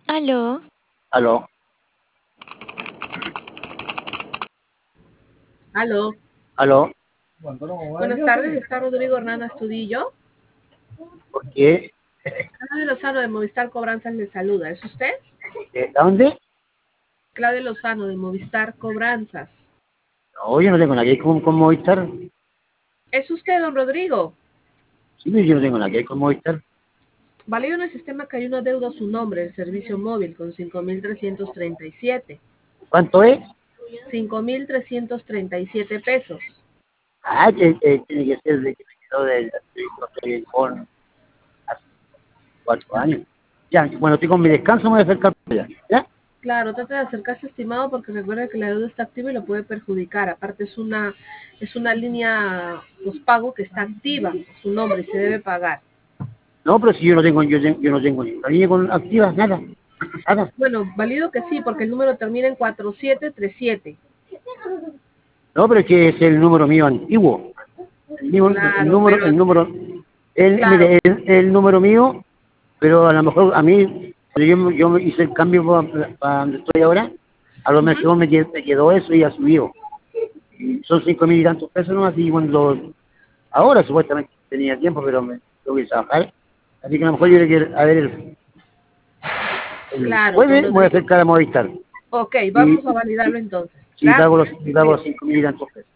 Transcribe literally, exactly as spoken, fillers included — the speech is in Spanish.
Aló, Aló, Aló, aló, buenas tardes, está Rodrigo Hernán Astudillo. ¿por qué? Claudia Lozano de Movistar Cobranzas le saluda. ¿Es usted? ¿De dónde? Claudia Lozano de Movistar Cobranzas. No, yo no tengo nada que ver con, con Movistar. ¿Es usted, don Rodrigo? Sí, pero yo no tengo nada que ver con Movistar. Valido en el sistema que hay una deuda a su nombre, el servicio móvil, con cinco mil trescientos treinta y siete. ¿Cuánto es? cinco mil trescientos treinta y siete pesos. Ah, que, que tiene que ser de que me quedó del del con hace cuatro años. Ya, bueno, estoy con mi descanso, me voy a acercar para allá. ¿Ya? Claro, trate de acercarse, estimado, porque recuerda que la deuda está activa y lo puede perjudicar. Aparte, es una, es una línea pospago que está activa a su nombre y se debe pagar. No, pero si yo no tengo, yo, tengo- yo no tengo ni una línea con activas, nada, nada. Bueno, válido que sí, porque el número termina en cuatro siete tres siete. No, pero es que es el número mío antiguo. El, mío- el Claro, número, pero el número, el, claro. mire, el, el número mío, pero a lo mejor a mí, cuando yo, me- yo me hice el cambio para donde estoy ahora, a lo Ujú. mejor me, qued- me quedó eso y ha subido. Y son cinco mil y tantos pesos nomás, y cuando, ahora supuestamente tenía tiempo, pero me tengo que trabajar. Así que a lo mejor yo le quiero, a ver, el, el Claro, don jueves me voy a Rodrigo. acercar a Movistar. Ok, Y, vamos a y, validarlo entonces. y pago los, Gracias. y Que pago cuide. los cinco mil y tantos pesos.